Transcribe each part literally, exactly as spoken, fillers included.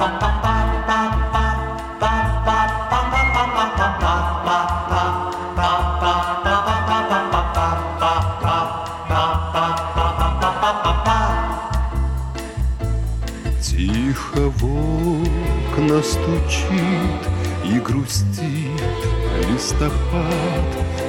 Тихо в окна стучит и грустит листопад.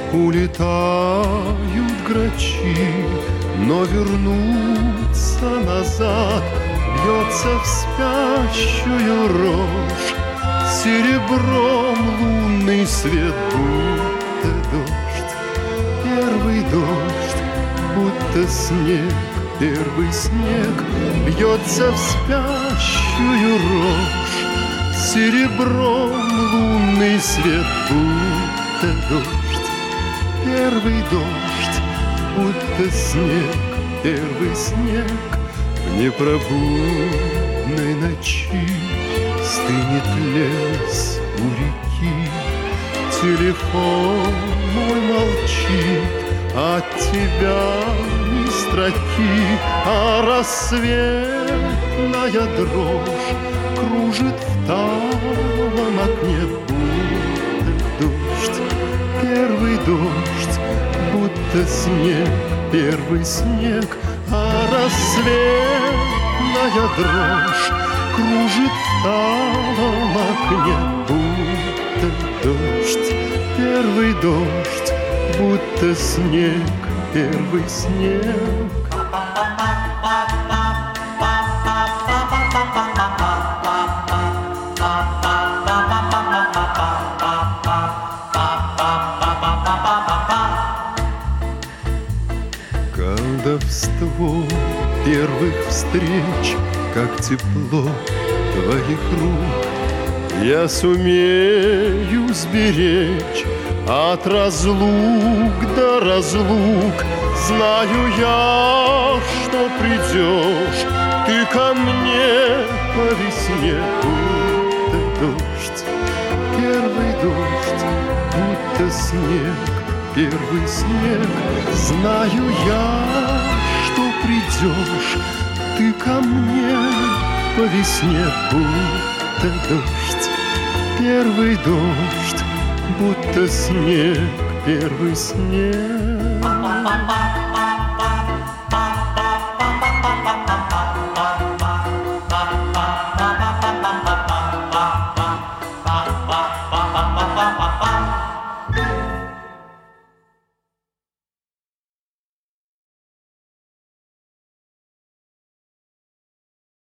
Улетают грачи, но вернуться назад. Бьется в спящую рожь серебром лунный свет, будто дождь, первый дождь, будто снег. Первый снег бьется в спящую рожь серебром лунный свет, будто дождь, первый дождь, будто снег, первый снег. В непробудной ночи стынет лес у реки, телефон мой молчит, от тебя ни строки, а рассветная дрожь кружит в талом окне, будто дождь, первый дождь, будто снег, первый снег, а рассветная дрожь кружит в талом окне, будто дождь, первый дождь, будто снег, первый снег. Колдовство первых встреч, как тепло твоих рук, я сумею сберечь от разлук до разлук. Знаю я, что придешь ты ко мне по весне, будто дождь, первый дождь, будто снег, первый снег. Знаю я, что придешь ты ко мне по весне, будто дождь, первый дождь, будто снег, первый снег.